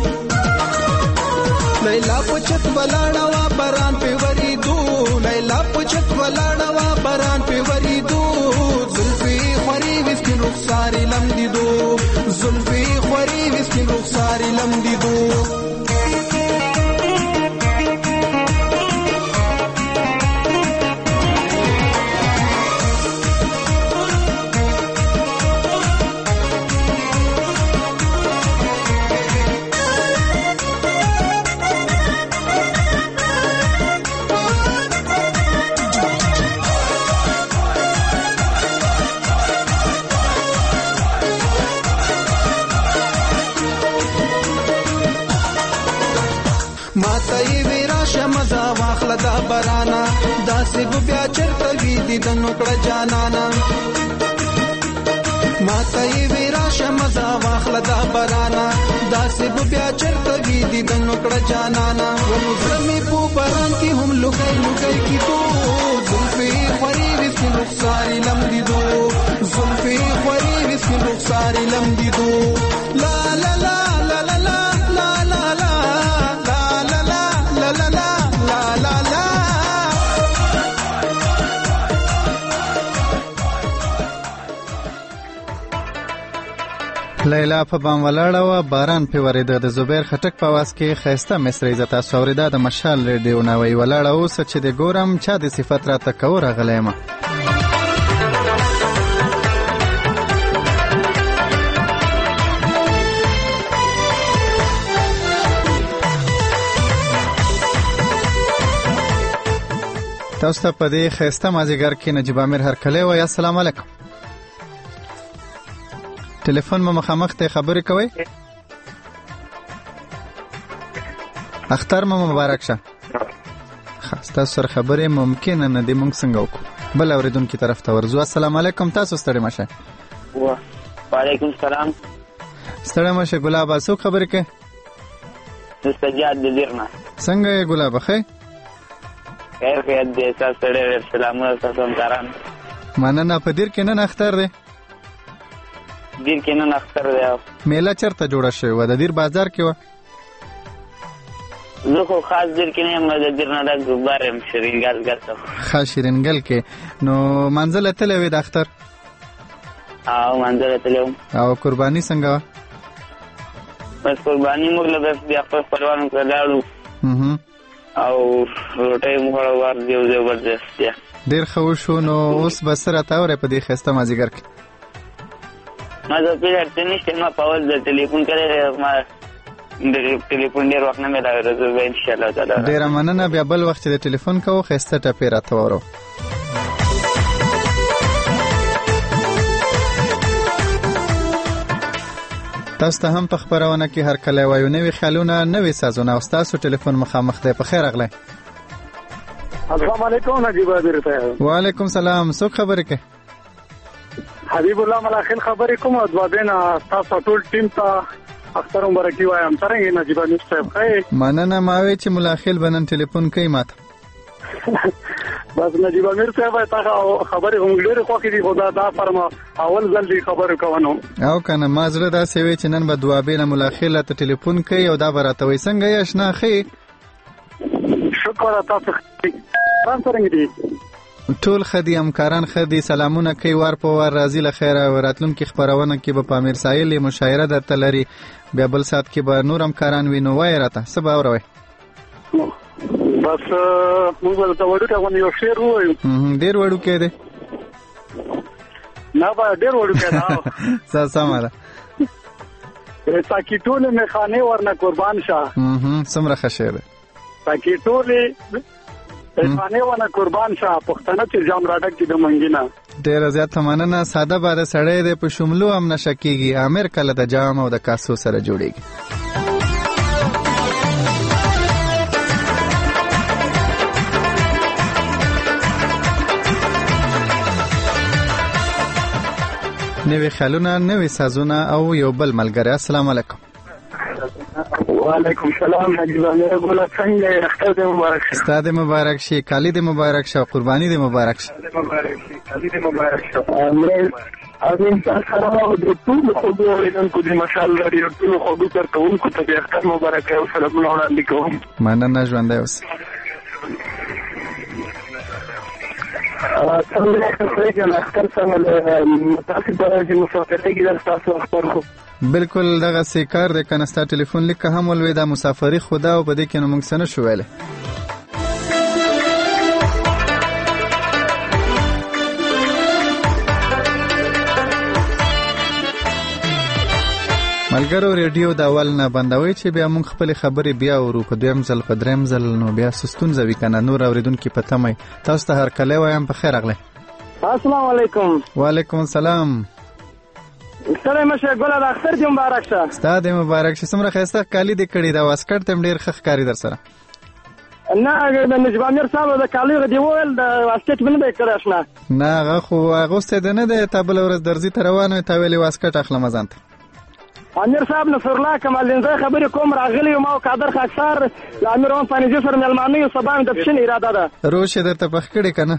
لیلا پچت ولاړه وا باران په وریدو لیلا پچت ولاړه وا باران په وریدو زلفي خوري وسکي رخساري لمدیدو زلفي خوري وسکي رخساري لمدیدو مزا واخله دا برانا داسې بیا چرته وی دي د نوکړه جانانا ماته یې ویراشه مزا واخله دا برانا داسې بیا چرته وی دي د نوکړه جانانا ولزمي په باران کې هم لګي لګي کی تو زلفي خوري وسې رخساري لمدیدو زلفي خوري وسې رخساري لمدیدو لا لا لا لا لا لا لیلا په بام ولاړه و باران په وریده د زبیر خټک په واس کې خيسته مصری زتا سوریدا د مشال ریډیو نوې ولاړه اوس چې د ګورم چا د صفات را تکور غلیمه تاسو ته په دې خيسته مازیګر کې نجیب امیر هرکلی و السلام علیکم ټلیفون مو مخامخ ته خبرې کوي اختر مو مبارک شه خاصه سره خبرې ممکن نه دی مونږ څنګه وکړو بل اوریدونکو طرف ته ورزو السلام علیکم تاسو ستړي مشه وعلیکم السلام ستړي مشه ګلاب اسو خبرې کوي مستجاد د دیرنا څنګه یې ګلاب خې خیر دې تاسو ته سلامونه تاسو کاران مننه په دیر کې نه اختر دی دیر کې نه اختر دی میله چرته جوړه شوی و د دیر بازار کې و زه خو خاص دیر کې نه یم د دیر نه د ګبار یم شیرینګل ګټم خاص شیرینګل کې نو منزل تلې وې د اختر او منزل تلې او قرباني څنګه بس قرباني موږ له بیا خپل پروانو کړهلو او روټي موږ ور دیو زبردست ډیر خو شو نو اوس بسره تاوره په دې خسته مازیګر کې ما زه پیژنې نشته ما پاول د ټلیفون کړی ما د ټلیفون ډیر وخت نه مې راغلی زه ان شاء الله تعالی ډیر مننه بیا بل وخت د ټلیفون کوو خسته ټپې راته ورو تاسو ته هم په خبرونه کې هر کله وایو نوې خیالونه نوې سازونه او تاسو ټلیفون مخامخ دی په خیر اغله السلام علیکم نجیب امیر صاحب وعلیکم السلام څوک خبرې کوي حبیب الله ملاخل خبرې کوم او دوادنه تاسو ټول ټیم ته اختر مبارکي وایم څنګه نجیب امیر صاحب خیر مننه ما وی چې ملاخل بنن ټلیفون کوي ماته بس نجیب امیر صاحب تاسو خبرې هم ډېر خوښې دي خدا دا فرما اول ځل دې خبرې کوونو او کنه ما زړه دا سوي چې نن به دوابینه ملاخل ته ټلیفون کوي او دا براته وي څنګه یې آشنا خې شکر تاسو څنګه دي ټول خدي همکاران خدي سلامونه کوي ور په ور راضي له خیره وراتلونکو خبرونه کې به پامیر سایل مشاعره درته لري بیا بل سات کې به نور همکاران وینو وای راته سبا اوروي بس موږ ته وړو ته یو شعر وایو ډیر وړو کې دی نه با ډیر وړو کې دا سماره تاکي ټول میخانه ورنه قربان شه سمره خشه تاکي ټول میخانه ورنه قربان شه پښتنه چې جام راډک کې د منګینا ډیر زیات مننه ساده باده سړی دی په شملو هم نشکیږي امیر کله د جام او د کاسو سره جوړیږي نوې خیالونه نوې سازونه او یو بل ملګری السلام علیکم وعلیکم السلام نجیب امیر ګل څنګه اختر دې مبارک شه استاد مبارک شي کالی دې مبارک شه قرباني دې مبارک شه امین سره او د ټول خوږو اوریدونکو د مشال رادیو ټول خوږو کارکوونکو ته د اختر مبارک او سلامونه وړاندې کوم. مننه، ژوندی اوسئ. بالکل دغه سي کار د کنه ستا ټلیفون لیک هم ولوي دا مسافری خدا او بده کې نو موږ سره شو ویله. ملګرو ریډیو د اول نه بندوي چې بیا موږ خپل خبرې بیا ورو په دویم ځل په دریم ځل نو بیا سستون زوي کنه نور اوریدونکو په تمه تاسو ته هر کله وایم په خیر اغله. السلام علیکم. وعلیکم السلام. ستړی مشه ګل د اختر دې مبارک شه. ستاسو مبارک شه. څومره خسته کالی دې کړی دا واسکټ تم ډیر خخ کاری در سره. نه د نجبامیر صاحب د کالی غدي وول د واسکټ باندې کړی آشنا. نه هغه خو اغوسته ده نه د تابل ورځ درځي تروانه تا ویلي واسکټ اخلم ځانته. امیر صاحب نصر الله کمال دینزای خبرې کوم راغلی ما او قادر خاکسار د امیر وان پانیزي سره ملمانه یو سبا د پښین اراده ده. روشه درته پخ کړی کنه؟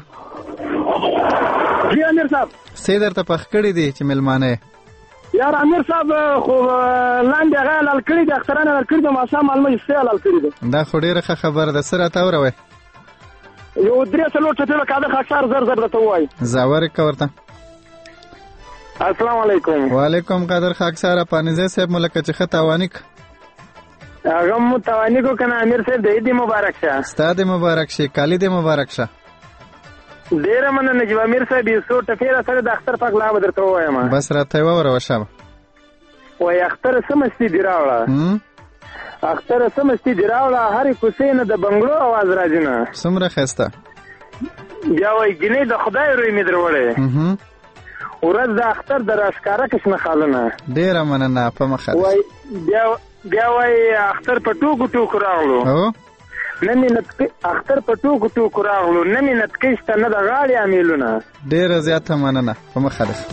جی امیر صاحب سي درته پخ کړی دي چې ملمانه یار امیر صاحب خو لاندې غال کړی د اخترانه کړی د ماسه معلومه یې سیال کړی ده. دا خو ډیره خبره ده سره تا وروي یو درې څلور ټټه قادر خاکسار زر زر ته وای زاور کورته. السلام علیکم. وعلیکم قادر خاکسار پانیزه صاحب ملک چې خطاوانیک هغه متوانیکو کنه امیر صاحب د دې مبارک شه. ستاسو مبارک شه. کالی دې مبارک شه. ډیر مننه نجیب امیر صاحب یې سو ټفیر سره د اختر پاک لا بدرته وایم. بس راته وره وشم وای اختر سمستی دی راوړه. اختر سمستی دی راوړه هر کوسې نه د بنگلو आवाज راځي نه. څومره خسته بیا وای ګنې د خدای روی می دروړې. ورځ د اختر د راشکاره کښنه خالونه ډیره مننه په مخه. وای بیا وای اختر په ټوکو ټوکو راغلو. نن اختر په ټوکو ټوکو راغلو نن نتکشته نه د غاړې امیلونه. ډیره زیاته مننه په مخه ده.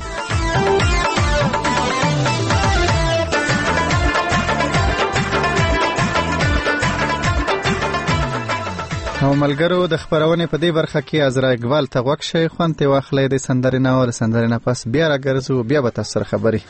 او ملګرو د خبرونه په دې برخه کې ازرا اقبال ته غوښ شي خوانته واخلې د سندرینه او سندرینه پس بیا راګرځو بیا به تاسو سره خبري.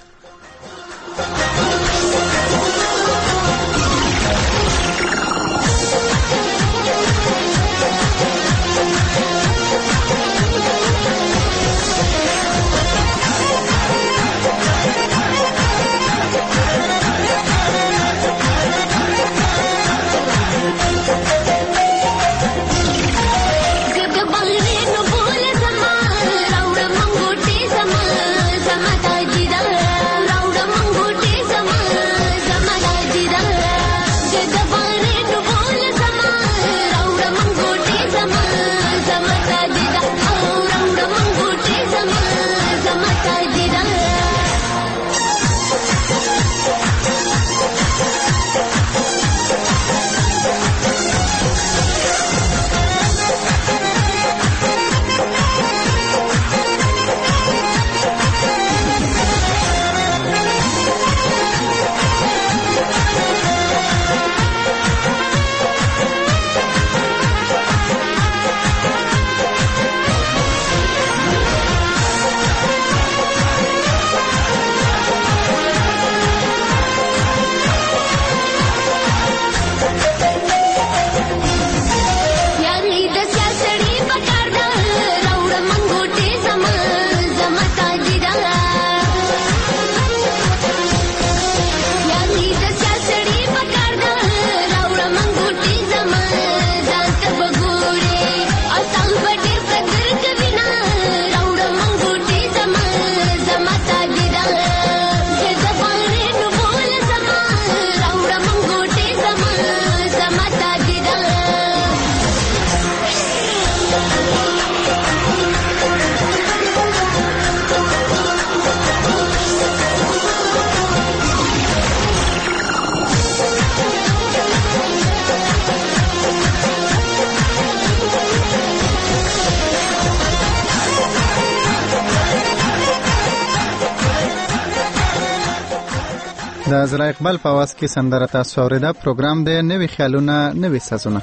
د ازرا اقبال په आवाज کې سندره تاسو اوریدا. پروګرام دی نوې خیالونه نوې سازونه.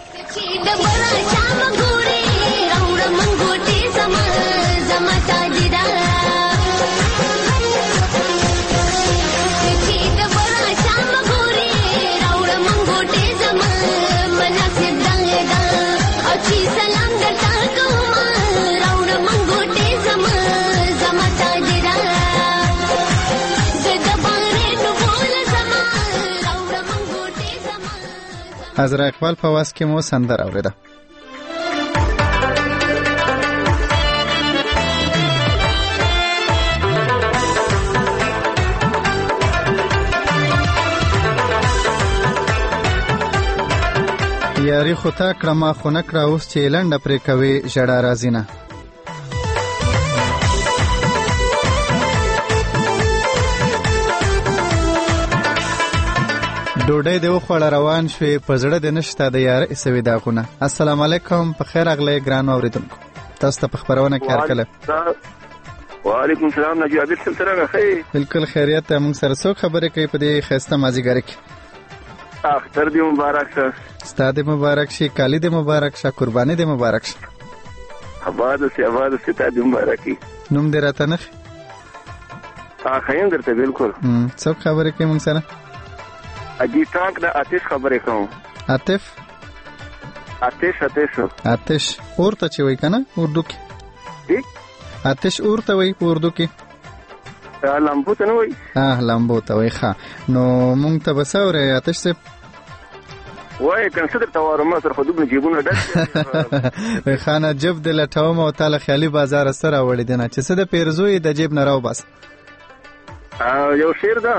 عذرا اقبال په واس کې مو سندره اوریده. یاري خو تا کړه ما خو نه کړه اوس چې لنډه پرې کوې ژړا راځي نه. ډوډۍ دې وخوړه روان شوې په زړه دې نشته د یارۍ سوي داغونه. السلام علیکم، په خیر راغلی ګرانو اورېدونکو، تاسو ته په خپرونه کې هرکله. وعلیکم السلام. نجیب عابد صاحب څنګه ښه؟ بالکل خیریت ته. موږ سره څوک خبرې کوي په دې ښایسته مازدیګر کې؟ اختر دې مبارک شه. ستا دې مبارک شي، کالی دې مبارک شه، قرباني دې مبارک شه. آباد اوسې تا دې مبارک وي. نوم دې راته نه ښي؟ ښیم درته بالکل. څوک خبرې کوي موږ سره؟ اجي ټانک د آتش خبرې کوم. آتش اورته چې وای کنه اردو کې؟ آتش اورته وای په اردو کې؟ لامبو ته نه وای؟ لامبو ته وای. ښه نو مونږ ته بس اورې آتش صاحب وای کنه څه درته وایم ما سره خو دومره جیبونه ډک وای خانه جب دې لټوم او تعالی خیالي بازار سره وړې دی نه چې څه د پیرزوی د جیب نه راو بس. یو شعر ده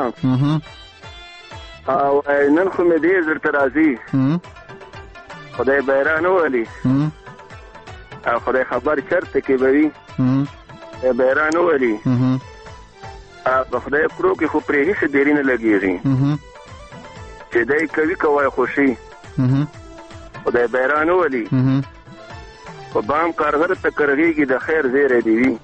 او نن خو مې ډېر درته راځي خدای بیران ولي او خدای خبر چرته کې به وي بیران ولي په خدای پرو کې خو پرې هیڅ دیری نه لګېږي چې دی کوي کوای خوشي خدای بیران ولي په بام کارغر ته کرغېږي د خیر زیری دی وي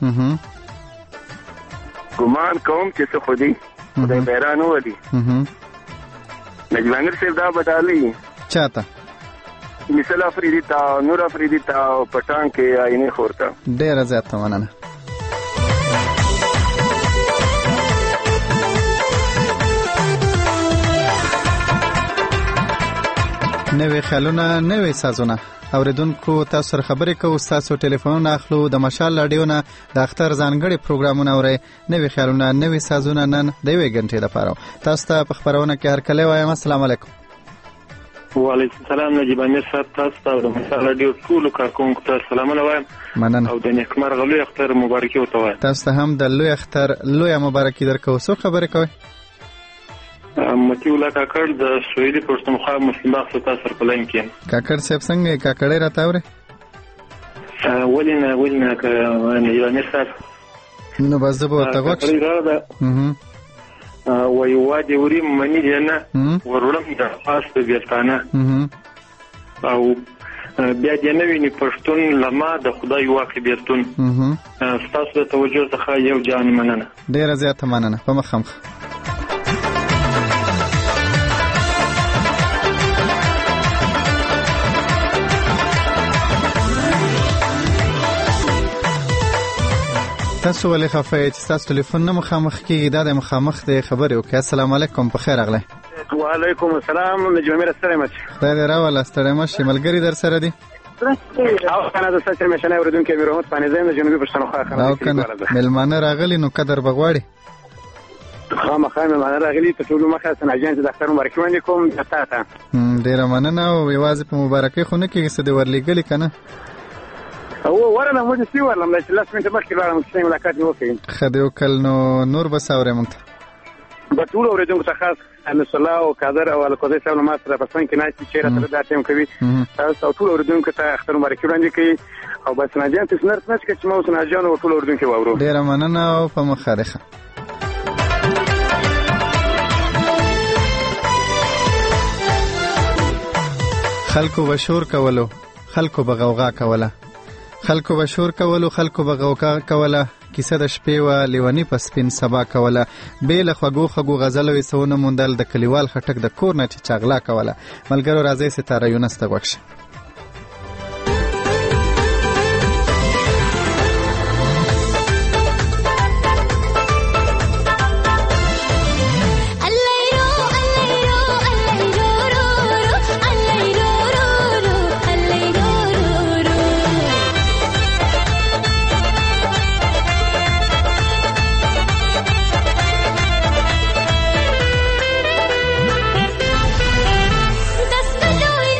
ګمان کوم چې څه خو دی خدای بیران ولي. نجیب امیر صاحب دا بټالي چاته مثال افریدي تا نور افریدي تا پټان کې آینه خورتا ډېره زیاته مننه. نوې خیالونه نوې سازونه اوریدونکو تاسو سره خبرې کوو، تاسو ټلیفونونه اخلو، د مشال رادیو نه د اختر ځانګړي پروګرامونه اورئ. نوې خیالونه نوې سازونه نن د یوې غنټې لپاره تاسو ته په خبرونه کې هرکلی وایم. السلام علیکم. وعلیکم السلام. نجیب امیر صاحب تاسو ته د مشال رادیو ټولو کارکوونکو ته سلامونه وایم او د نیکمرغه لوی اختر مبارکي ورته وایم. تاسو ته هم د لوی اختر لویه مبارکي درکوو. څوک خبرې کوئ؟ متی الله کاکړ د سویلي پښتونخوا مسلم باغ ستا سر په لاین کې. کاکړ صاحب څنګه کاکړې راته اورې؟ ولې نه نجیب امیر صاحب نو بس زه به ورته غوږ شم. وایي وادي وري مني دی نه وروړم د خاص په بیستانه او بیا دې نه ویني پښتون لما د خدای واقع بیرتون. ستاسو د توجه څخه یو جان مننه. ډېره زیاته مننه. په مخامخ تاسو ولې خفه چې تاسو ټلیفون نه مخامخ کیږي؟ دا د مخامخ د خبرې وکړه. السلام علیکم، په خیر راغلی. وعلیکم السلام. نجیب امیر سره مچ خدای دې راوله ستړی مه شي. ملګري در سره دي؟ او کنه د سچ مشنه اوریدونکو امیر محمد فانی زم د جنوبي پښتونخوا خبره. او کنه ملمانه راغلی نو قدر بغواړي. خامخا ملمانه راغلی په ټولو مخه سناجان د اختر مبارکي باندې کوم تاسو. ډیره مننه او یوازې په مبارکي خو نه کېږي څه دې ورلېږلي که نه؟ ورنه موږ سی ورلم چې لاس منټه مخکې لاړم چې ملاقات وکړم. ښه دې وکړل. نو نور به څه اورې موږ ته؟ به ټولو اورېدونکو ته خاص انس الله او قادر او القدی صاحب له ما سره په څنګ کې ناستي چې راته دا ټیم کوي. تاسو ټول اورېدونکو ته اختر مبارکي وړاندې کوي او بس ناجان تاسو نرس نه چې ما اوس ناجان او ټول اورېدونکو واورو. ډېره مننه او په مخه ده. خلکو به شور کولو، خلکو به غوغا کوله، خلکو به شور کولو، خلکو به غوغا کوله، کیسه د شپې وه لیونی په سپین سبا کوله، بې له خوږو خوږو غزلو یې څه ونه موندل، د کلیوال خټک د کور نه چې چغلا کوله. ملګرو راځئ ستاره یونس ته غوږ شئ. دست دوی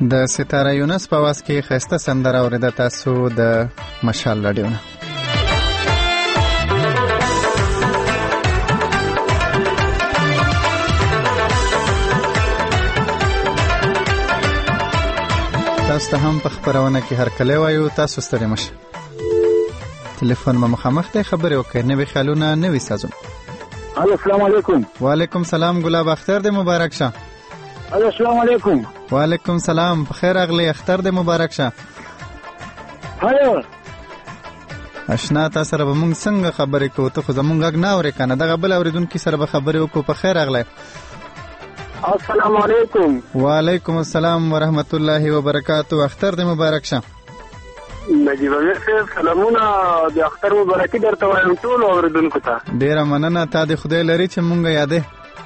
د ستاره یونس په واس کې خسته سندره اوریده تاسو د مشال رادیو نه. تاسو ته هم په خبرونه کې هر کله وایو تاسو ستړي مشه. ټلیفون ما مخامخ ته خبرې وکړئ، نوې خیالونه نوې سازون. السلام علیکم. وعلیکم سلام، ګلاب اختر دې مبارک شه. السلام علیکم. وعلیکم سلام، بخیر اغلی، اختر دې مبارک شه. هلو اشنا تا سره به مونږ څنګه خبرې کوو؟ ته خو زمونږ غږ نه اورې کنه. دغه بل اوریدونکي سره به خبرې وکړو. په خیر اغلی. السلام علیکم. وعلیکم السلام ورحمت الله وبرکاتو، اختر دې مبارک شه. نجیب امیر صاحب سلامونه، د اختر مبارکي درته وایم ټولو اوریدونکو ته. ډیره مننه، تا دې خدای لري چې مونږ یادې.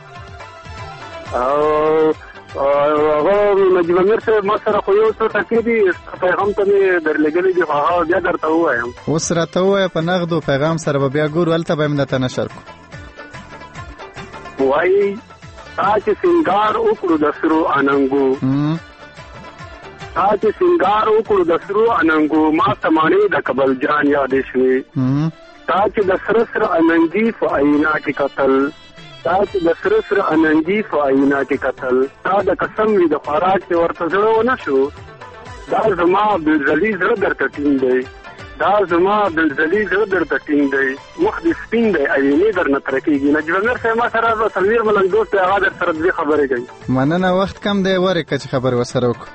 او هغه نجیب امیر صاحب ما سره خو یو څه ټکي دي، پیغام ته مې درلېږلی دي، خو هغه بیا درته ووایم. اوس راته ووایه په نغدو پیغام سره به بیا ګورو، هلته به یې درته نشر کړو. وایي تا چې سینګار وکړو د سرو اننګو، تا چې سینګار وکړو د سرو اننګو، ما ته ماڼۍ د کبل جان یادې شوې. تا چې د سره سره اننګي په آیینه کې کتل، تا چې د سره سره اننګي په آیینه کې کتل، تا د قسم وي د خوراک چې ورته زړه ونه شو. دا زما بلزلي زړه درته ټینګ دی، دا زما بلزلي زړه درته ټینګ دی، مخ دې سپین دی، آیینې درنه تره کېږي. نجیب امیر صاحب ما سره څلوېښت ملنګ دوست دی، هغه در سره دوې خبرې کوي. مننه، وخت کم دی، ورېکه چې خبرې ورسره وکړو.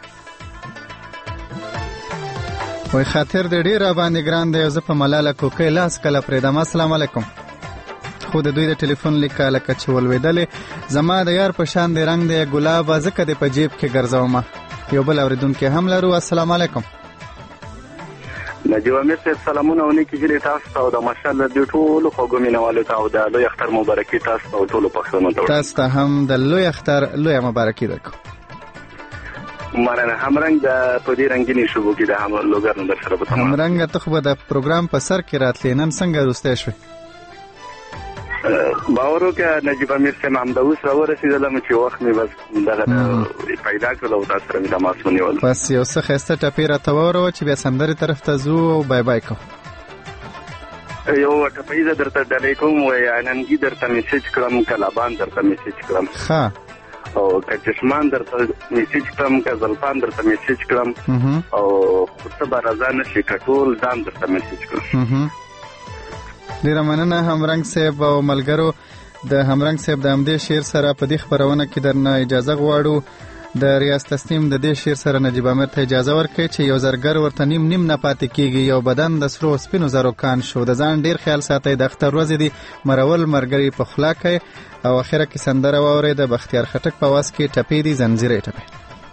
وای خاطر دې ډېر راباندې ګران دی، زه په ملاله کوکۍ لاس کله پرېږدم. السلام علیکم. خو د دوی د ټلیفون لیکه لکه چې ولوېدلې. زما د یار په شان دی رنګ دی ګلابه، ځکه دې په جیب کې ګرځومه. یو بل اورېدونکی هم لرو. السلام علیکم. نجیب امیر صاحب سلامونه او نیکې هیلې تاسو ته او د مشال رادیو ټولو خوږو مینوالو ته او د لوی اختر مبارکي تاسو ته او ټولو پښتنو ته. تاسو ته هم د لوی اختر لویه مبارکي درکړو. مننه. همرنګ د په دې رنګینې شوبو کې د لوګرنو در سره به تمام. همرنګ ته خو به د پروګرام په سر کې راتلې، نن څنګه وروستی شوې؟ باور وکړه نجیب امیر صاحب، همدا اوس راورسېدلم چې وخت مې بس دغه پیدا کړل او تاسو سره مې تماس ونیول. بس یو څه ښایسته ټپې راته واوروه چې بیا سندرې طرف ته ځو او بای بای کوو. یو ټپې زه درته ډالۍ کوم، وایي اننګي درته میسیج کړم، کلابان درته میسیج کړم، ښه، او که چشمان درته میسیج کړم، که زلفان درته میسیج کړم، او ته به رضا نشي که ټول ځان درته میسیج کړم. ډیره مننه همرنګ صاحب او ملګرو. د همرنګ صاحب د همدې شعر سره په دې خبرونه کې درنه اجازه غواړو. د ریاض تسنیم د دې شعر سره نجیب امیر ته اجازه ورکړي چې یو زرګر ورته نیم نیم نه پاتې کېږي، یو بدن د سرو سپینو زرو کان شو. د ځان ډیر خیال ساتئ، د اختر ورځې دي مرول مرګري په خوله کوي. او اخره کې سندره واورئ د بختیار خټک په واس کې ټپې دي زنځیرې ټپې.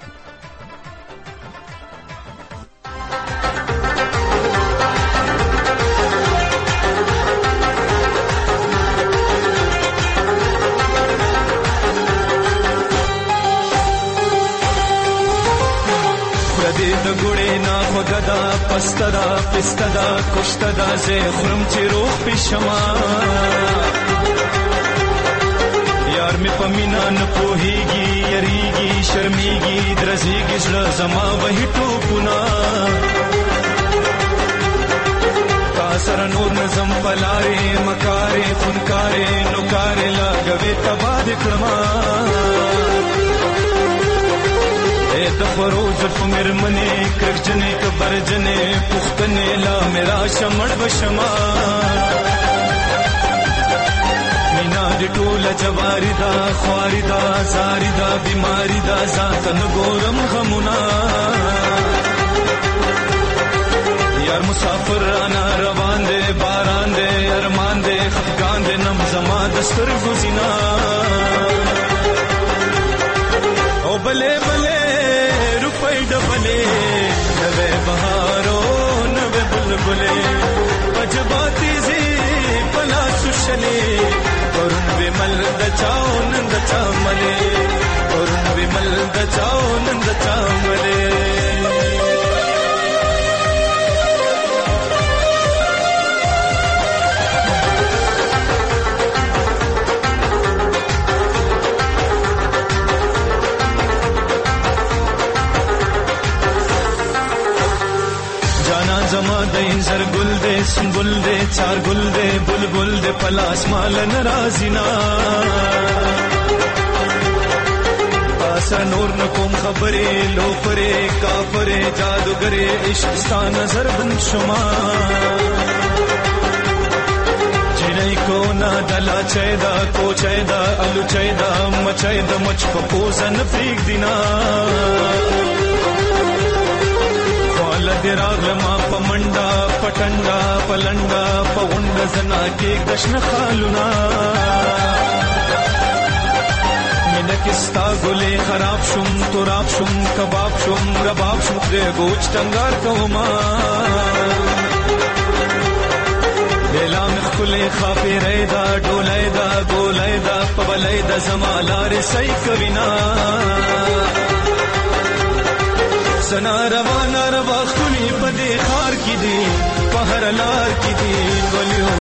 پستدا پستدا کشتدا زه خورم چې روح پښما، یار می پمینا نه پوهیږي، یریږي شرمېږي، درځيږي زړه زما وهي ټوپونه. تا سره نور نظم پلارې مکارې خونکارې نوکارې لاګوي تباد کړما. د فروز فمر منی کرجنې کبرجنې پختنې لا میرا شمړ بشما. مینا د ټول جواری دا خواري دا زاری دا بیماری دا ذات نګورم غمنا. یار مسافر انا روان دے باران دے ارمان دے خفقان دے نم زما دستر گزینا. او بلے بلے روپے ڈبلے نوے بہارو نوے بلبلے پجباتی زی پلا سشلے ورن ومل دچاؤ نند چاملے ورن ومل دچاؤ نند چاملے. دای زر ګل دې سنبل دې چار ګل دې بلبل دې پلاس مال ناراضینا پاسا نور نکوم خبره لوفره کافره جادوګره عشق ستا نظر بن شما جنای کو نا دلا چیدا کو چیدا الو چیدا مچیدا مچ په پوزن فریق دینا راغلما پمنډا پټنډا پلنډا پونډ زنا کې دشن خالونا مینه کستا ګلې خراب شوم تراب شوم کباب شوم رباب شوم دې ګوچ ټنګار کوما دلام خپلې خافې رېدا ډولې دا ګولې دا پبلې دا زمالار سې کوینا سنا روان روا خلی پدې خار کی دی په هر لار کی دی ګلیو